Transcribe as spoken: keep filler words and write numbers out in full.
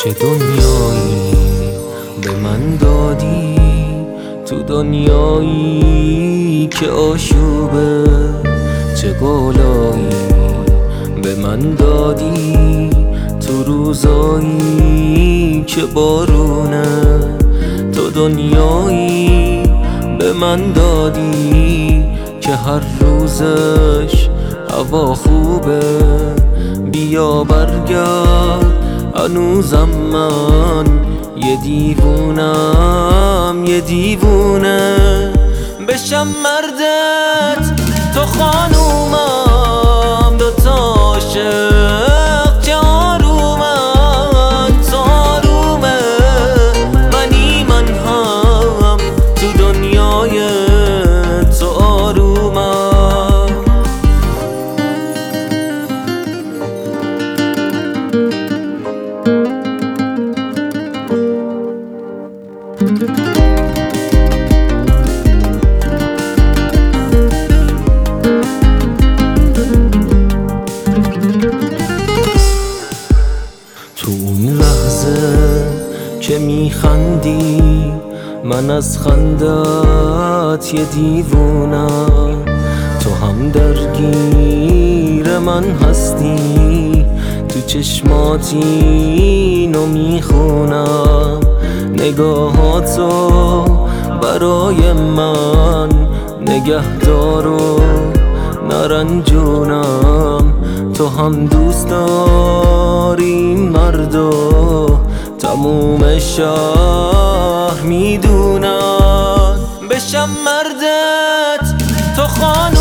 چه دنیایی به من دادی، تو دنیایی که آشوبه. چه گلایی به من دادی، تو روزایی که بارونه. تو دنیایی به من دادی که هر روزش هوا خوبه. بیا برگرد هنوزم من یه دیوونم، یه دیوونه. بشم مردت تو خانومم، دوتا عاشق چه آرومن. تو آرومه منی من هم تو دنیای تو آرومم. تو اون لحظه که میخندی من از خندت یه دیوونم. تو هم درگیر من هستی، تو چشماتی اینو میخونم. نگاهاتو برای من نگهدار و نرنجونم. تو هم دوست داری این مردو، تموم شهر میدونن. بشم مردت تو خانم